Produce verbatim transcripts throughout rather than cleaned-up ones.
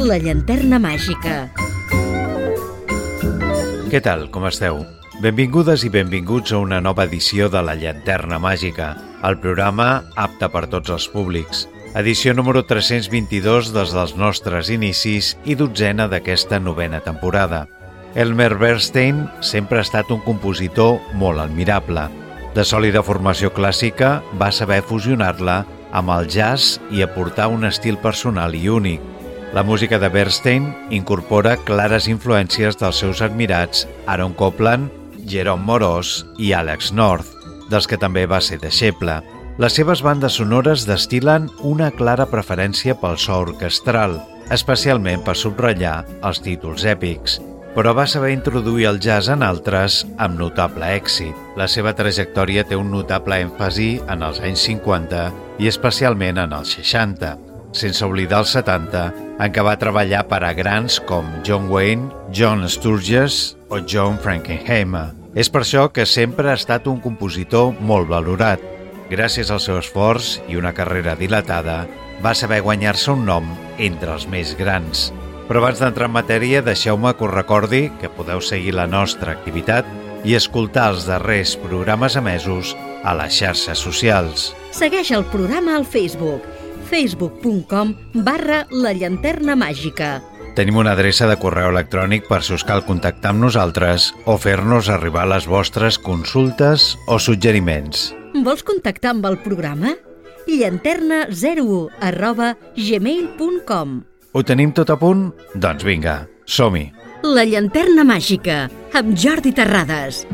La llanterna màgica. Què tal, com esteu? Benvingudes i benvinguts a una nova edició de La llanterna màgica, el programa apte per tots els públics. Edició número tres-cents vint-i-dos des dels nostres inicis i dotzena d'aquesta novena temporada. Elmer Bernstein sempre ha estat un compositor molt admirable. De sòlida formació clàssica, va saber fusionar-la amb el jazz i aportar un estil personal i únic. La música de Bernstein incorpora clares influències dels seus admirats Aaron Copland, Jerome Moroz i Alex North, dels que també va ser deixeble. Les seves bandes sonores destil·len una clara preferència pel so orquestral, especialment per subratllar els títols èpics, però va saber introduir el jazz en altres amb notable èxit. La seva trajectòria té un notable èmfasi en els anys cinquanta i especialment en els seixanta, sense oblidar els setanta, en què va treballar per a grans com John Wayne, John Sturges o John Frankenheimer. És per això que sempre ha estat un compositor molt valorat. Gràcies al seu esforç i una carrera dilatada, va saber guanyar-se un nom entre els més grans. Però abans d'entrar en matèria, deixeu-me que us recordi que podeu seguir la nostra activitat i escoltar els darrers programes emesos a les xarxes socials. Segueix el programa al Facebook, facebook punt com barra la llanterna màgica. Tenim una adreça de correu electrònic per si us cal contactar amb nosaltres o fer-nos arribar les vostres consultes o suggeriments. Vols contactar amb el programa? llanterna zero u arroba gmail punt com. Ho tenim tot a punt? Doncs vinga, som-hi! La llanterna màgica, amb Jordi Terrades.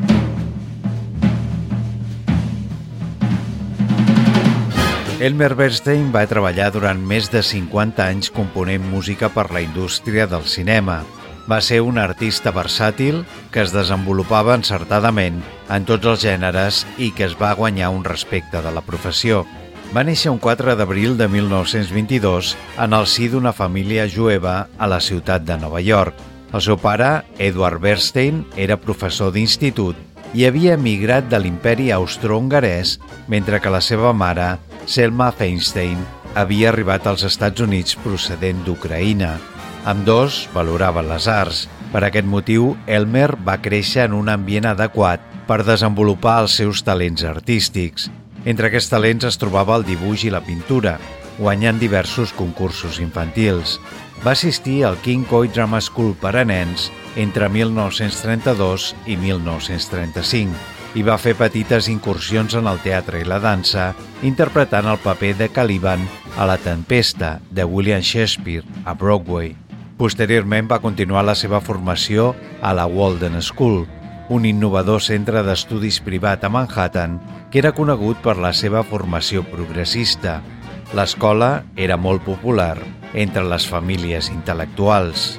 Elmer Bernstein va treballar durant més de cinquanta anys component música per la indústria del cinema. Va ser un artista versàtil que es desenvolupava encertadament en tots els gèneres i que es va guanyar un respecte de la professió. Va néixer un quatre d'abril de mil nou-cents vint-i-dos en el si d'una família jueva a la ciutat de Nova York. El seu pare, Edward Bernstein, era professor d'institut i havia emigrat de l'imperi austro-hongarès, mentre que la seva mare, Selma Feinstein, havia arribat als Estats Units procedent d'Ucraïna. Ambdós valoraven les arts. Per aquest motiu, Elmer va créixer en un ambient adequat per desenvolupar els seus talents artístics. Entre aquests talents es trobava el dibuix i la pintura, guanyant diversos concursos infantils. Va assistir al King Coy Drama School per a nens entre mil nou-cents trenta-dos i mil nou-cents trenta-cinc i va fer petites incursions en el teatre i la dansa, interpretant el paper de Caliban a La Tempesta de William Shakespeare a Broadway. Posteriorment va continuar la seva formació a la Walden School, un innovador centre d'estudis privat a Manhattan que era conegut per la seva formació progressista. L'escola era molt popular entre les famílies intel·lectuals.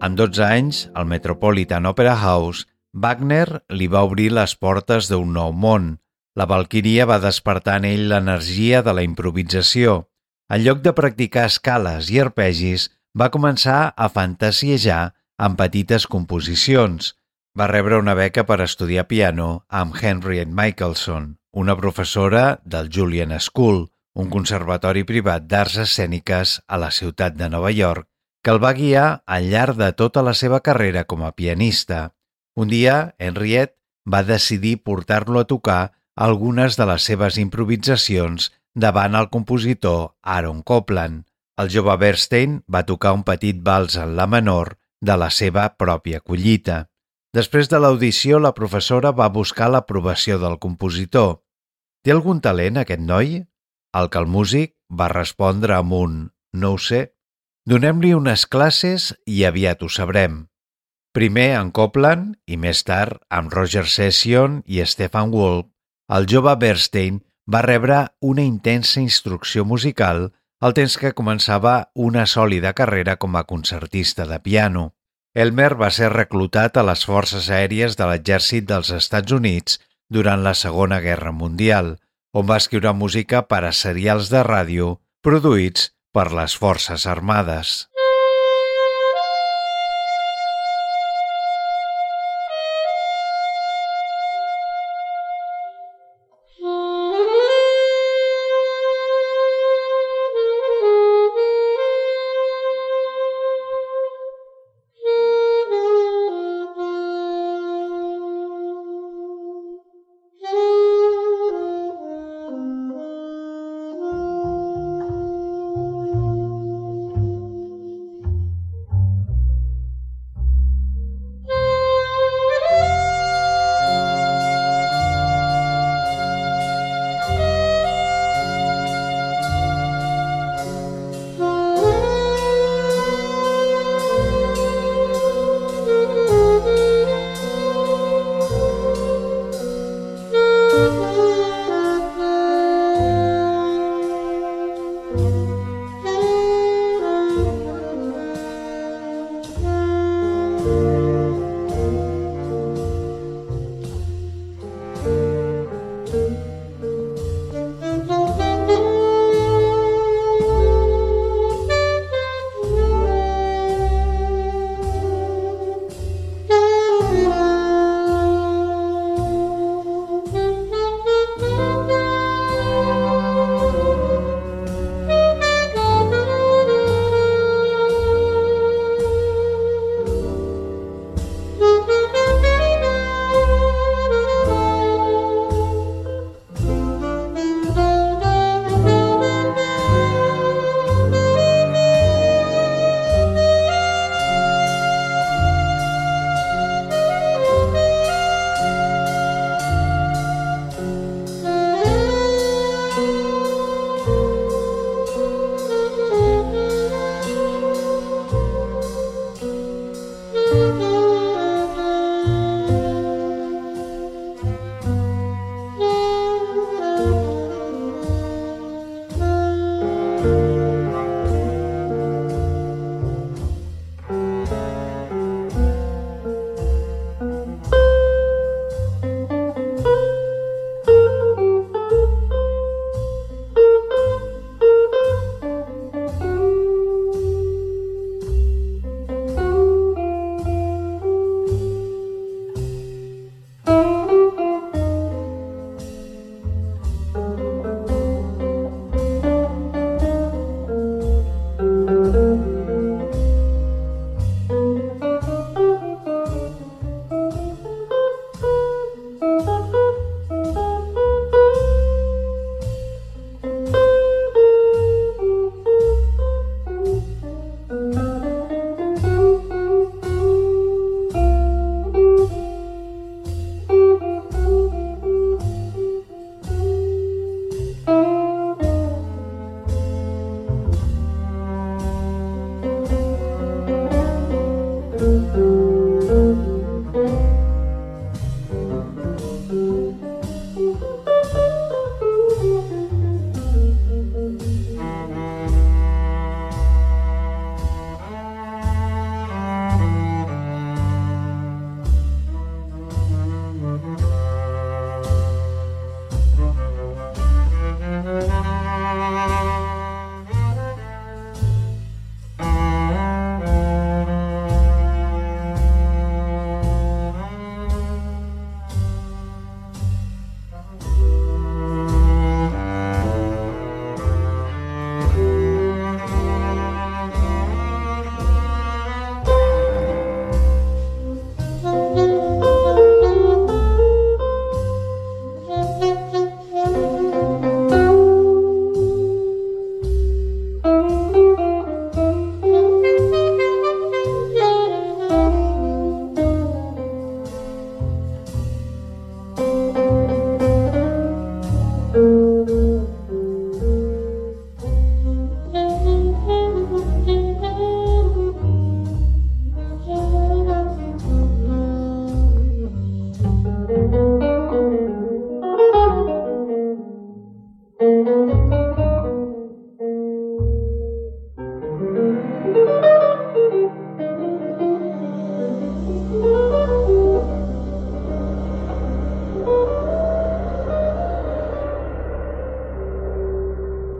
Amb dotze anys, al Metropolitan Opera House, Wagner li va obrir les portes d'un nou món. La Valquíria va despertar en ell l'energia de la improvisació. En lloc de practicar escales i arpegis, va començar a fantasiejar amb petites composicions. Va rebre una beca per estudiar piano amb Henriette Michelson, una professora del Juilliard School, un conservatori privat d'arts escèniques a la ciutat de Nova York, que el va guiar al llarg de tota la seva carrera com a pianista. Un dia, Henriette va decidir portar-lo a tocar algunes de les seves improvisacions davant el compositor Aaron Copland. El jove Bernstein va tocar un petit vals en la menor de la seva pròpia collita. Després de l'audició, la professora va buscar l'aprovació del compositor. «Té algun talent, aquest noi?» Al que el músic va respondre amb un «no ho sé». «Donem-li unes classes i aviat ho sabrem». Primer en Copland i més tard amb Roger Session i Stefan Wolf, el jove Bernstein va rebre una intensa instrucció musical al temps que començava una sòlida carrera com a concertista de piano. Elmer va ser reclutat a les forces aèries de l'exèrcit dels Estats Units durant la Segona Guerra Mundial, on va escriure música per a serials de ràdio produïts per les Forces Armades.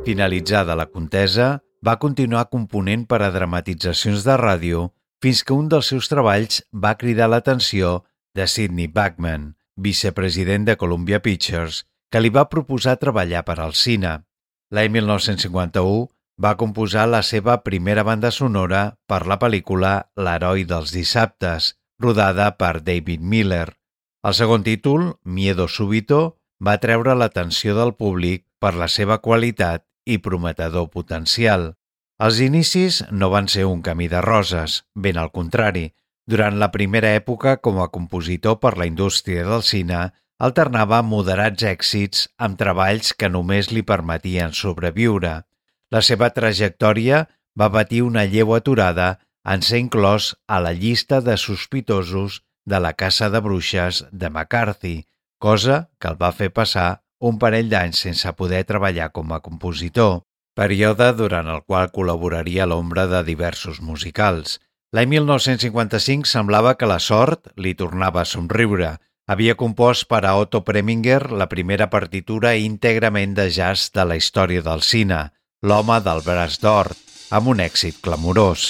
Finalitzada la contesa, va continuar component per a dramatitzacions de ràdio fins que un dels seus treballs va cridar l'atenció de Sidney Bachman, vicepresident de Columbia Pictures, que li va proposar treballar per al cine. L'any mil nou-cents cinquanta-u va composar la seva primera banda sonora per la pel·lícula L'heroi dels dissabtes, rodada per David Miller. El segon títol, Miedo súbito, va treure l'atenció del públic per la seva qualitat i prometedor potencial. Els inicis no van ser un camí de roses, ben al contrari. Durant la primera època com a compositor per la indústria del cine, alternava moderats èxits amb treballs que només li permetien sobreviure. La seva trajectòria va patir una lleu aturada en ser inclòs a la llista de sospitosos de la caça de bruixes de McCarthy, cosa que el va fer passar un parell d'anys sense poder treballar com a compositor, període durant el qual col·laboraria a l'ombra de diversos musicals. L'any mil nou-cents cinquanta-cinc semblava que la sort li tornava a somriure. Havia compost per a Otto Preminger la primera partitura íntegrament de jazz de la història del cine, L'home del braç d'or, amb un èxit clamorós.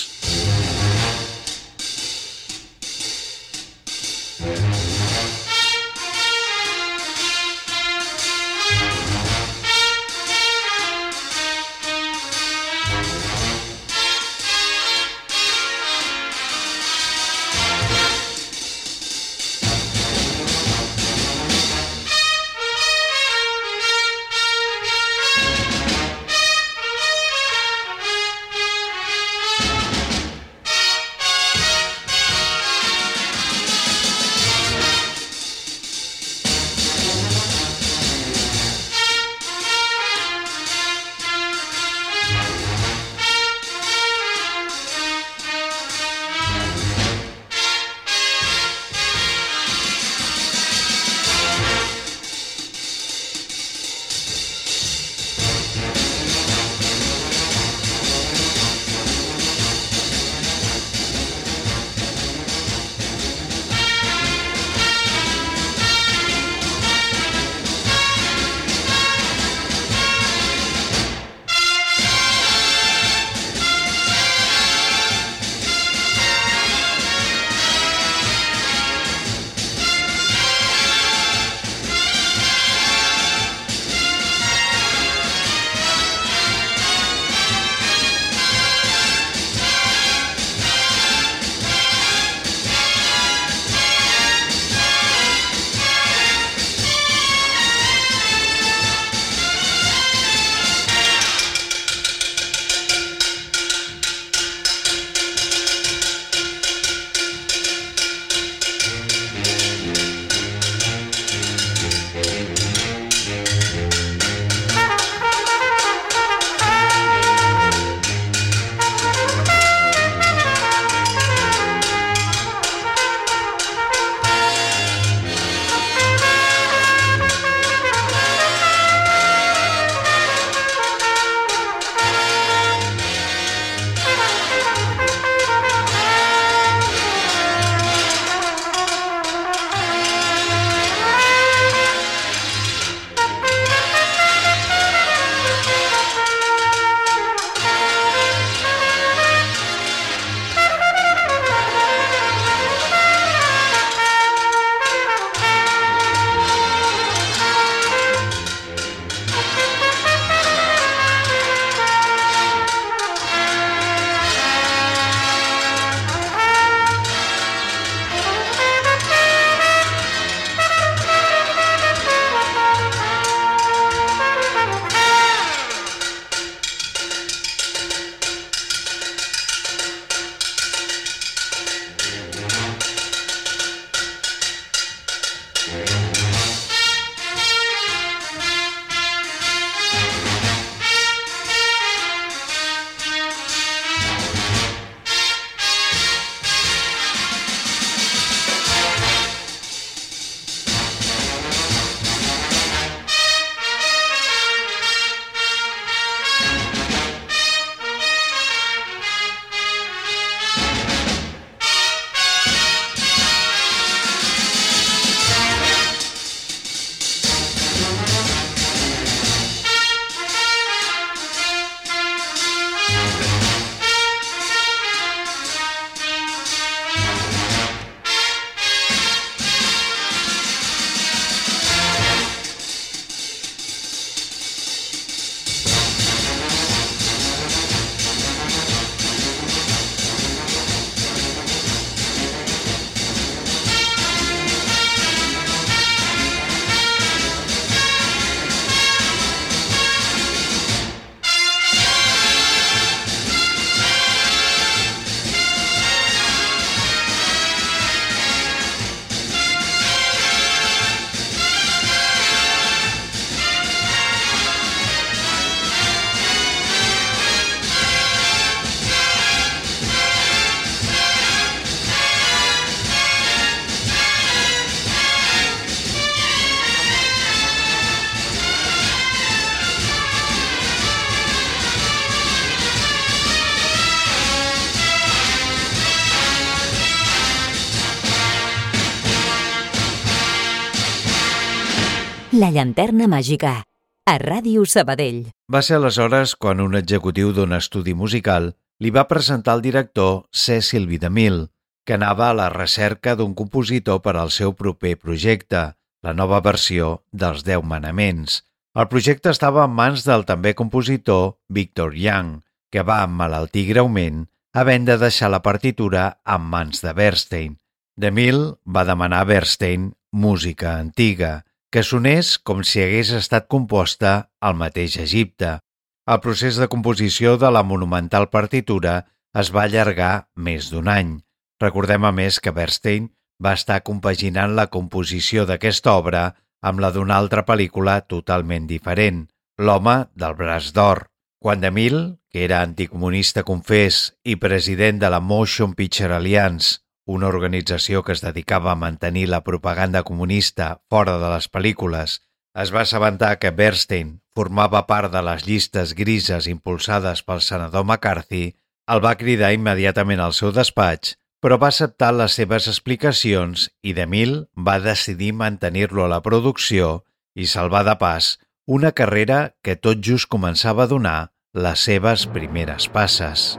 La llanterna màgica, a Ràdio Sabadell. Va ser aleshores quan un executiu d'un estudi musical li va presentar al director Cecil B. DeMille, que anava a la recerca d'un compositor per al seu proper projecte, la nova versió dels Deu Manaments. El projecte estava en mans del també compositor Victor Young, que va emmalaltir greument, havent de deixar la partitura en mans de Bernstein. DeMille va demanar a Bernstein música antiga, que sonés com si hagués estat composta al mateix Egipte. El procés de composició de la monumental partitura es va allargar més d'un any. Recordem a més que Bernstein va estar compaginant la composició d'aquesta obra amb la d'una altra pel·lícula totalment diferent, L'home del braç d'or. Quan DeMille, que era anticomunista confés i president de la Motion Picture Alliance, una organització que es dedicava a mantenir la propaganda comunista fora de les pel·lícules, es va assabentar que Bernstein formava part de les llistes grises impulsades pel senador McCarthy, el va cridar immediatament al seu despatx, però va acceptar les seves explicacions i DeMille va decidir mantenir-lo a la producció i salvar de pas una carrera que tot just començava a donar les seves primeres passes.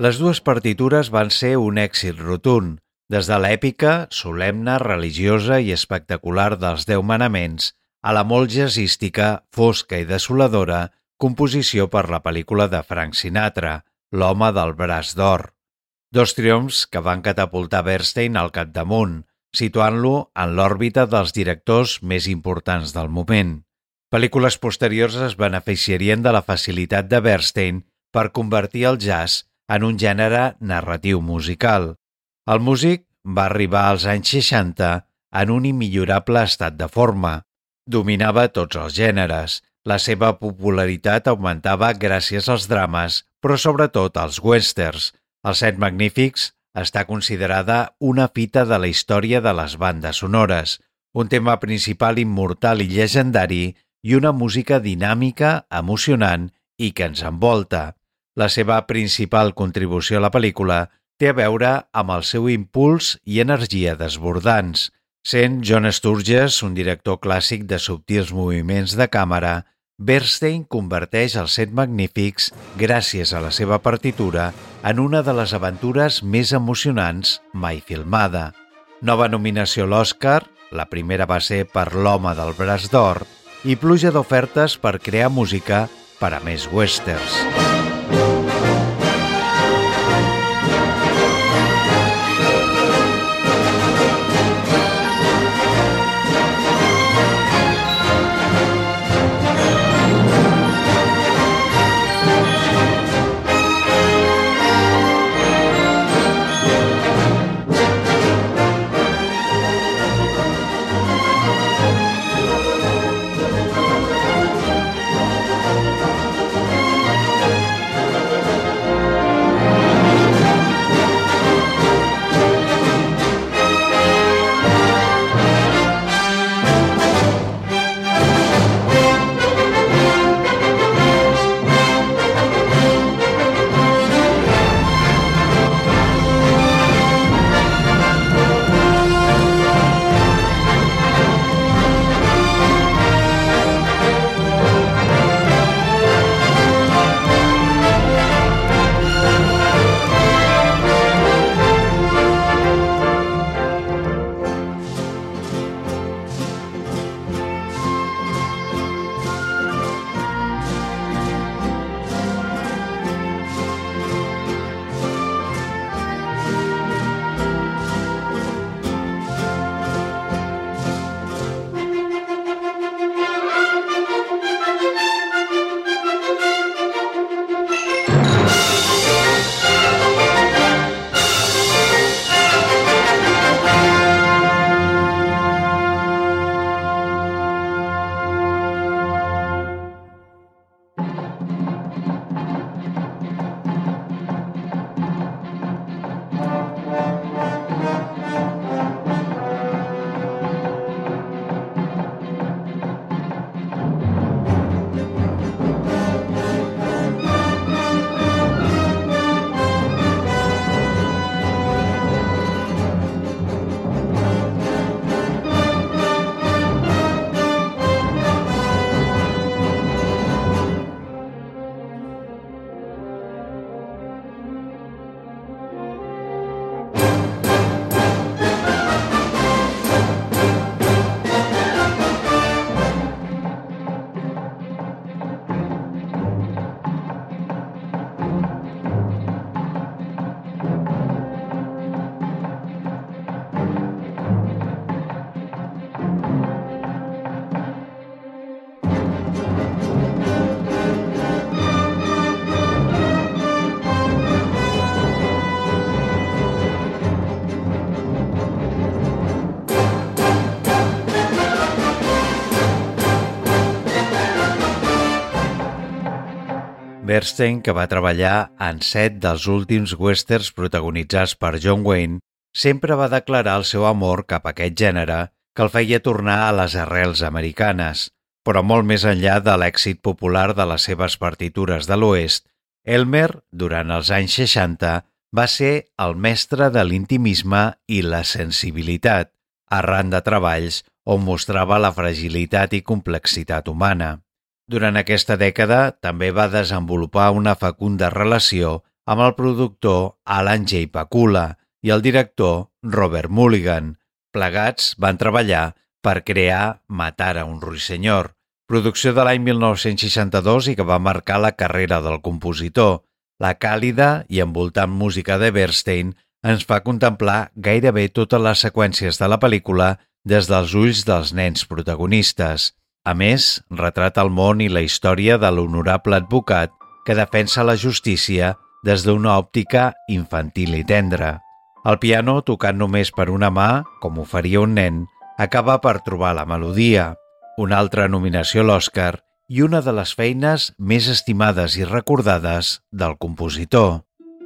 Les dues partitures van ser un èxit rotund, des de l'èpica, solemne, religiosa i espectacular dels Deu Manaments a la molt jazzística, fosca i desoladora composició per la pel·lícula de Frank Sinatra, L'home del braç d'or. Dos triomfs que van catapultar Bernstein al capdamunt, situant-lo en l'òrbita dels directors més importants del moment. Pel·lícules posteriors es beneficiarien de la facilitat de Bernstein per convertir el jazz en un gènere narratiu musical. El músic va arribar als anys seixanta en un immillorable estat de forma. Dominava tots els gèneres. La seva popularitat augmentava gràcies als drames, però sobretot als westerns. Els Set Magnífics està considerada una fita de la història de les bandes sonores, un tema principal immortal i llegendari i una música dinàmica, emocionant i que ens envolta. La seva principal contribució a la pel·lícula té a veure amb el seu impuls i energia desbordants. Sent John Sturges un director clàssic de subtils moviments de càmera, Bernstein converteix els Set Magnífics, gràcies a la seva partitura, en una de les aventures més emocionants mai filmada. Nova nominació a l'Oscar, la primera va ser per L'home del braç d'or, i pluja d'ofertes per crear música per a més westerns. Bernstein, que va treballar en set dels últims westerns protagonitzats per John Wayne, sempre va declarar el seu amor cap a aquest gènere que el feia tornar a les arrels americanes, però molt més enllà de l'èxit popular de les seves partitures de l'Oest, Elmer, durant els anys seixanta, va ser el mestre de l'intimisme i la sensibilitat, arran de treballs on mostrava la fragilitat i complexitat humana. Durant aquesta dècada també va desenvolupar una fecunda relació amb el productor Alan J. Pakula i el director Robert Mulligan. Plegats van treballar per crear Matar a un ruisenyor, producció de l'any mil nou-cents seixanta-dos i que va marcar la carrera del compositor. La càlida i envoltant música de Bernstein ens fa contemplar gairebé totes les seqüències de la pel·lícula des dels ulls dels nens protagonistes. A més, retrata el món i la història de l'honorable advocat que defensa la justícia des d'una òptica infantil i tendra. El piano, tocat només per una mà, com ho faria un nen, acaba per trobar la melodia. Una altra nominació a l'Oscar i una de les feines més estimades i recordades del compositor.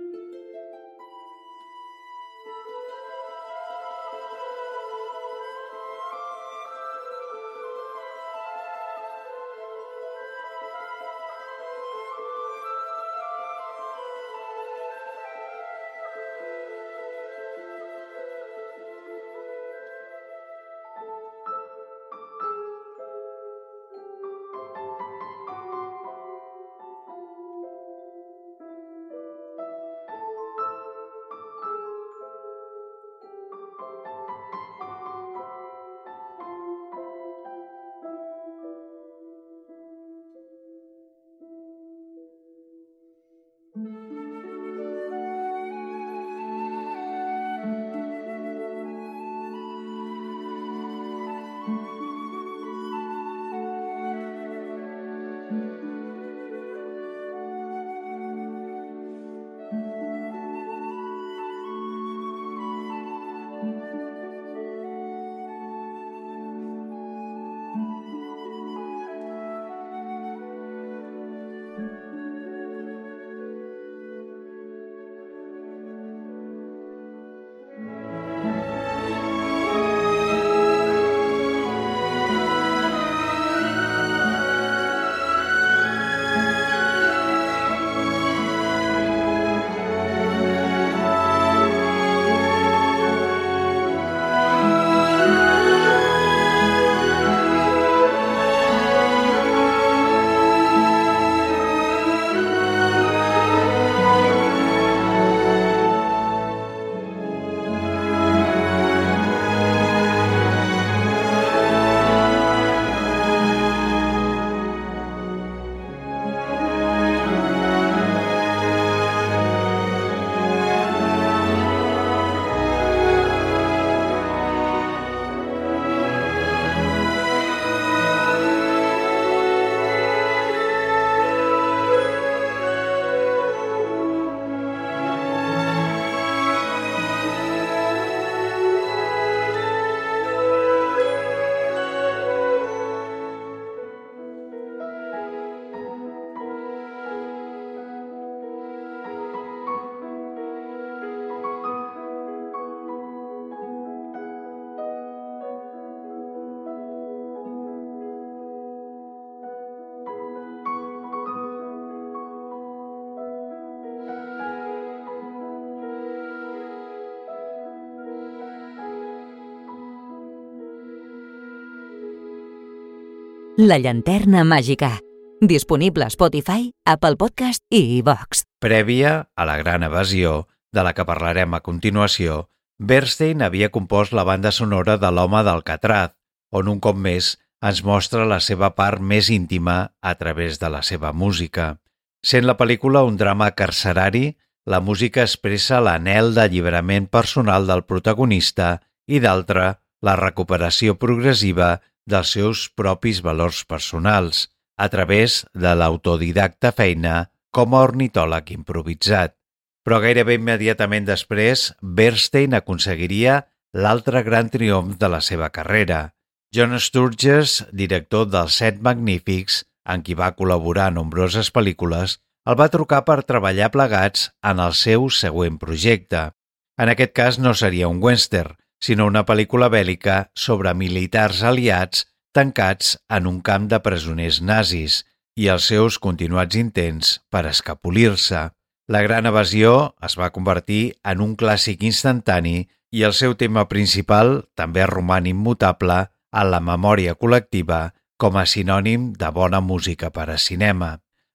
La llanterna màgica. Disponible a Spotify, Apple Podcast i iVoox. Prèvia a la gran evasió, de la que parlarem a continuació, Bernstein havia compost la banda sonora de l'Home d'Alcatraz, on un cop més ens mostra la seva part més íntima a través de la seva música. Sent la pel·lícula un drama carcerari, la música expressa l'anhel d'alliberament personal del protagonista i, d'altra, la recuperació progressiva dels seus propis valors personals, a través de l'autodidacta feina com a ornitòleg improvisat. Però gairebé immediatament després, Bernstein aconseguiria l'altre gran triomf de la seva carrera. John Sturges, director dels Set Magnífics, en qui va col·laborar en nombroses pel·lícules, el va trucar per treballar plegats en el seu següent projecte. En aquest cas no seria un western, sinó una pel·lícula bèl·lica sobre militars aliats tancats en un camp de presoners nazis i els seus continuats intents per escapolir-se. La gran evasió es va convertir en un clàssic instantani i el seu tema principal també roman immutable en la memòria col·lectiva com a sinònim de bona música per a cinema.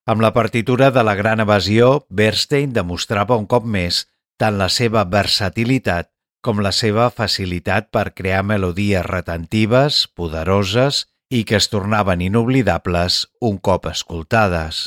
Amb la partitura de La Gran Evasió, Bernstein demostrava un cop més tant la seva versatilitat com la seva facilitat per crear melodies retentives, poderoses i que es tornaven inoblidables un cop escoltades.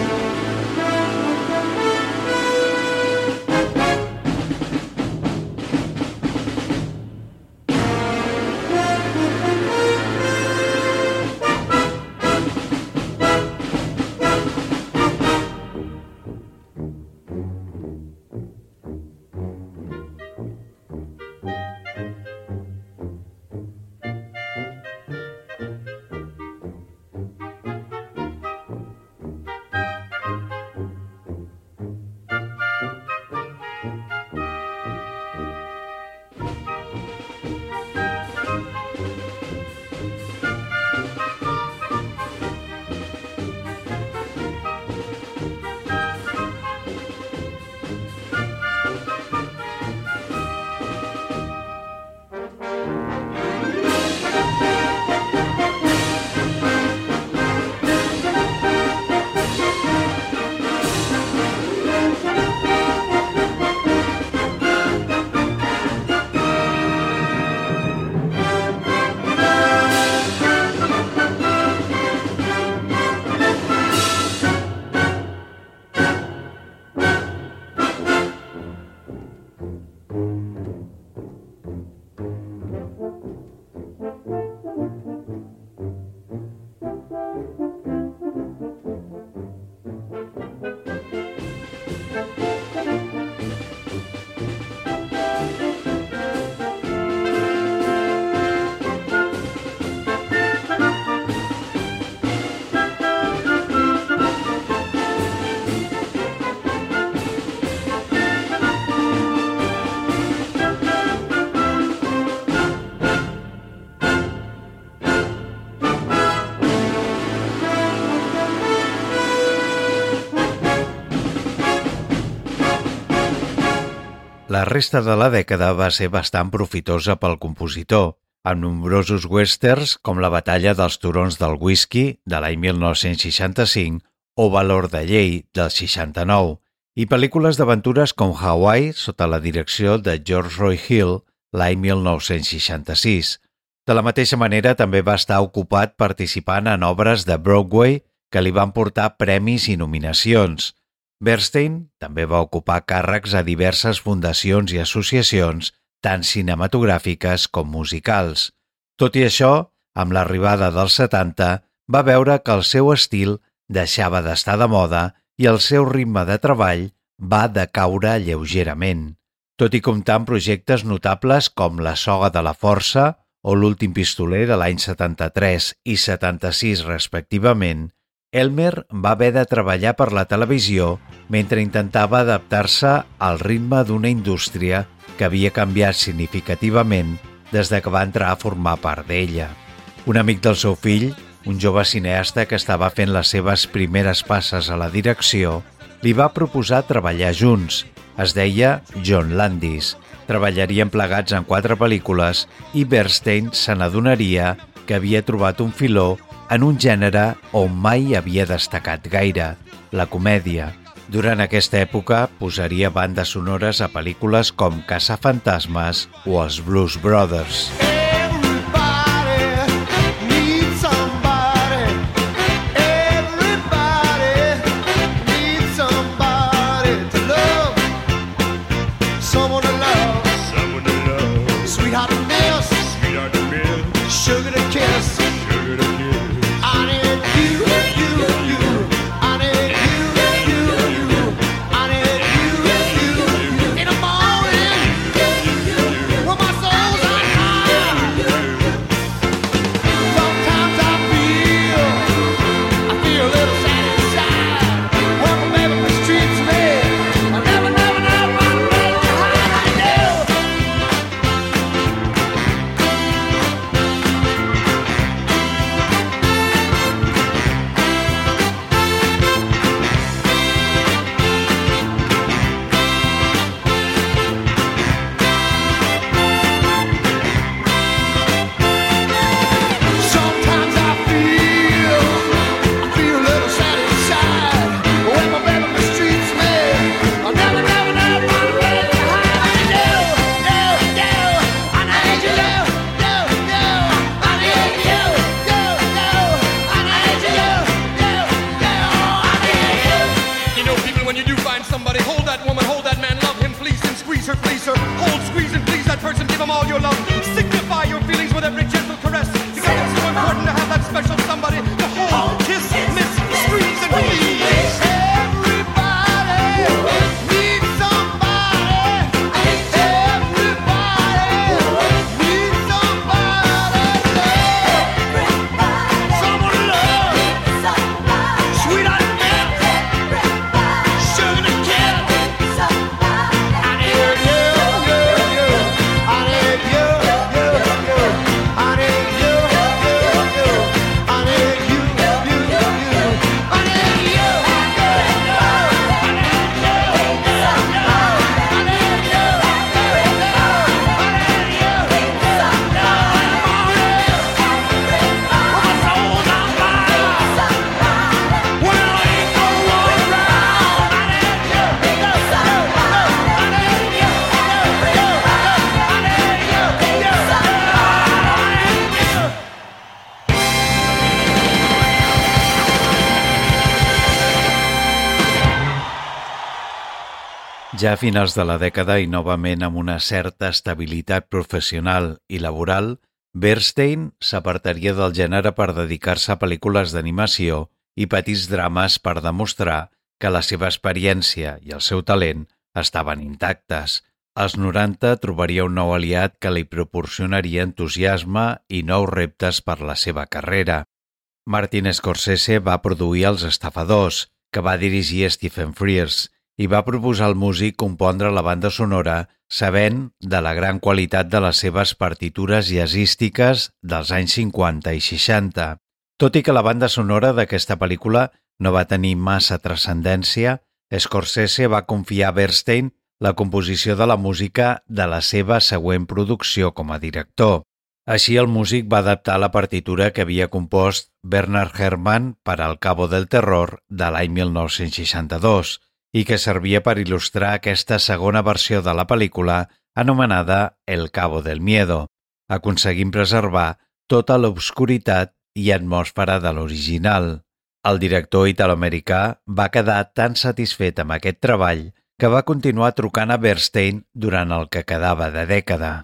La resta de la dècada va ser bastant profitosa pel compositor, amb nombrosos westerns com La batalla dels turons del whisky, de l'any mil nou-cents seixanta-cinc, o Valor de llei, del seixanta-nou, i pel·lícules d'aventures com Hawaii, sota la direcció de George Roy Hill, l'any mil nou-cents seixanta-sis. De la mateixa manera, també va estar ocupat participant en obres de Broadway que li van portar premis i nominacions. Bernstein també va ocupar càrrecs a diverses fundacions i associacions, tant cinematogràfiques com musicals. Tot i això, amb l'arribada dels setanta, va veure que el seu estil deixava d'estar de moda i el seu ritme de treball va decaure lleugerament. Tot i comptar amb projectes notables com La soga de la força o L'últim pistoler de l'any setanta-tres i setanta-sis respectivament, Elmer va haver de treballar per la televisió mentre intentava adaptar-se al ritme d'una indústria que havia canviat significativament des de que va entrar a formar part d'ella. Un amic del seu fill, un jove cineasta que estava fent les seves primeres passes a la direcció, li va proposar treballar junts. Es deia John Landis. Treballarien plegats en quatre pel·lícules i Bernstein se n'adonaria que havia trobat un filó en un gènere on mai havia destacat gaire, la comèdia. Durant aquesta època posaria bandes sonores a pel·lícules com Caçafantasmes o Els Blues Brothers. tease her, please her. Hold, squeeze, and please that person. Give them all your love. Signify your feelings with every gentle caress. Because it's so important to have that special somebody to hold, kiss, miss, squeeze, and please. Ja a finals de la dècada i novament amb una certa estabilitat professional i laboral, Bernstein s'apartaria del gènere per dedicar-se a pel·lícules d'animació i petits drames per demostrar que la seva experiència i el seu talent estaven intactes. Als noranta trobaria un nou aliat que li proporcionaria entusiasme i nous reptes per la seva carrera. Martin Scorsese va produir Els estafadors, que va dirigir Stephen Frears, i va proposar al músic compondre la banda sonora sabent de la gran qualitat de les seves partitures jazzístiques dels anys cinquanta i seixanta. Tot i que la banda sonora d'aquesta pel·lícula no va tenir massa transcendència, Scorsese va confiar a Bernstein la composició de la música de la seva següent producció com a director. Així, el músic va adaptar la partitura que havia compost Bernard Herrmann per al Cabo del Terror de l'any mil nou-cents seixanta-dos, i que servia per il·lustrar aquesta segona versió de la pel·lícula anomenada El Cabo del Miedo, aconseguint preservar tota l'obscuritat i atmosfera de l'original. El director italoamericà va quedar tan satisfet amb aquest treball que va continuar trucant a Bernstein durant el que quedava de dècada.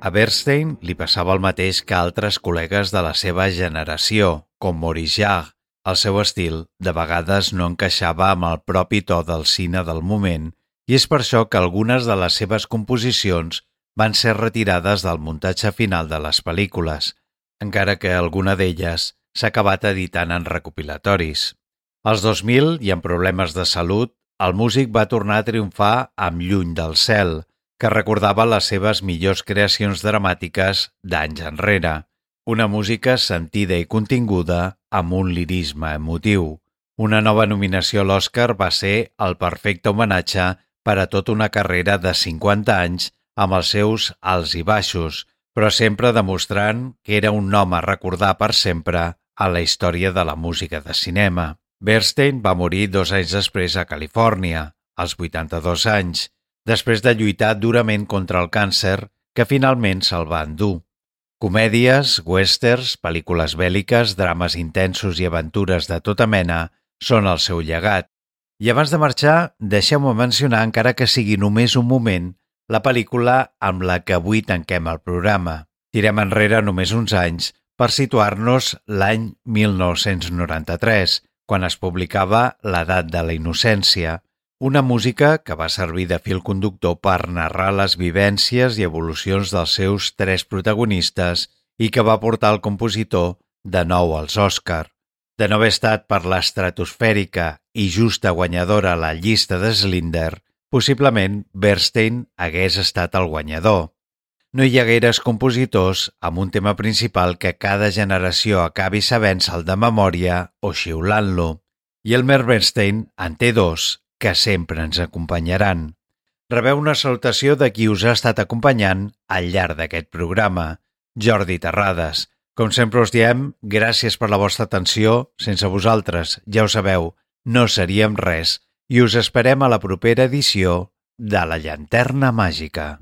A Bernstein li passava el mateix que altres col·legues de la seva generació, com Maurice Jarre. El seu estil de vegades no encaixava amb el propi to del cine del moment i és per això que algunes de les seves composicions van ser retirades del muntatge final de les pel·lícules, encara que alguna d'elles s'ha acabat editant en recopilatoris. Als dos mil, i amb problemes de salut, el músic va tornar a triomfar amb Lluny del cel, que recordava les seves millors creacions dramàtiques d'anys enrere. Una música sentida i continguda amb un lirisme emotiu. Una nova nominació a l'Oscar va ser el perfecte homenatge per a tota una carrera de cinquanta anys amb els seus alts i baixos, però sempre demostrant que era un nom a recordar per sempre a la història de la música de cinema. Bernstein va morir dos anys després a Califòrnia, als vuitanta-dos anys, després de lluitar durament contra el càncer, que finalment se'l va endur. Comèdies, westerns, pel·lícules bèl·liques, drames intensos i aventures de tota mena són el seu llegat. I abans de marxar, deixeu-me mencionar, encara que sigui només un moment, la pel·lícula amb la que avui tanquem el programa. Tirem enrere només uns anys per situar-nos l'any mil nou-cents noranta-tres, quan es publicava L'edat de la innocència, una música que va servir de fil conductor per narrar les vivències i evolucions dels seus tres protagonistes i que va portar el compositor de nou als Òscar. De no haver estat per l'estratosfèrica i justa guanyadora a la llista de Schindler, possiblement Bernstein hagués estat el guanyador. No hi ha gaires compositors amb un tema principal que cada generació acabi sabent-se'l de memòria o xiulant-lo. I Elmer Bernstein en té dos que sempre ens acompanyaran. Rebeu una salutació de qui us ha estat acompanyant al llarg d'aquest programa, Jordi Terrades. Com sempre us diem, gràcies per la vostra atenció. Sense vosaltres, ja ho sabeu, no seríem res i us esperem a la propera edició de La Llanterna Màgica.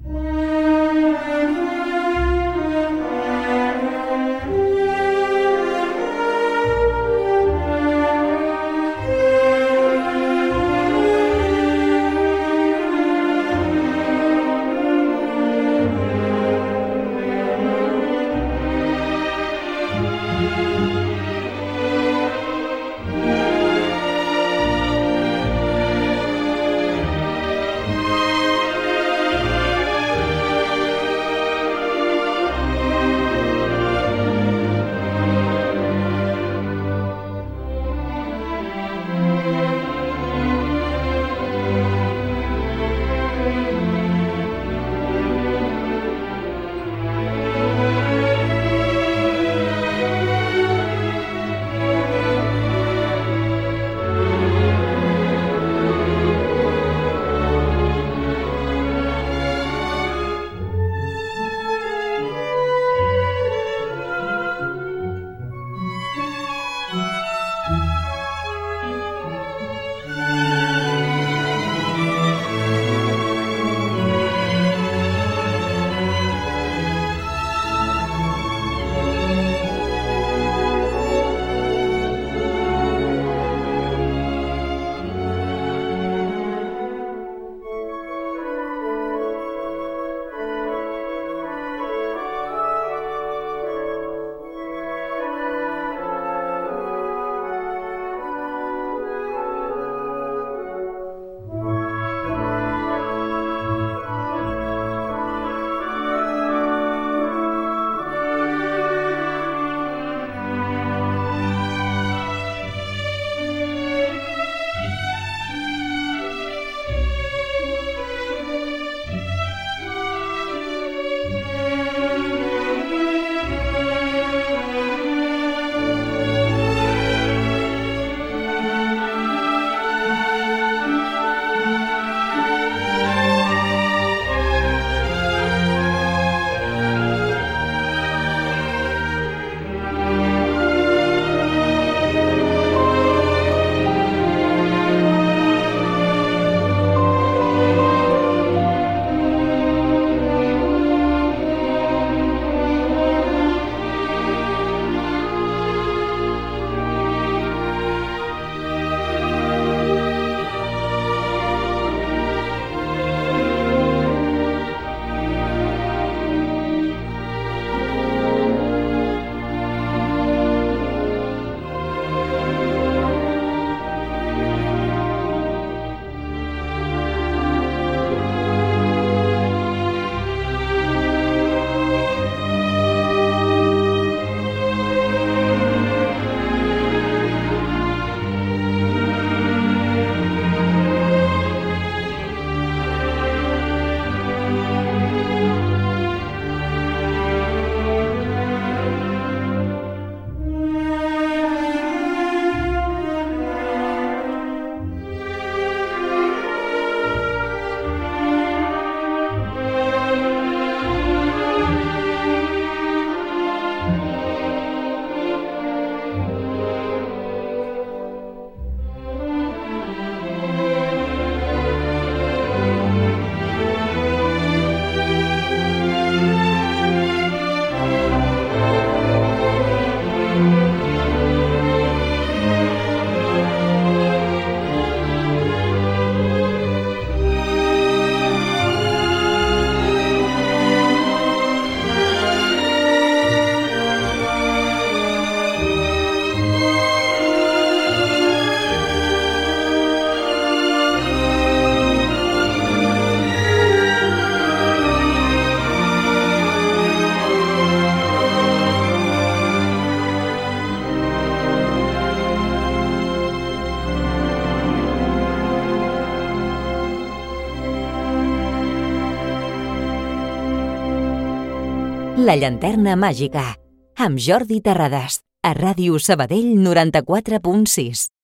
La llanterna màgica, amb Jordi Terrades, a Ràdio Sabadell noranta-quatre punt sis.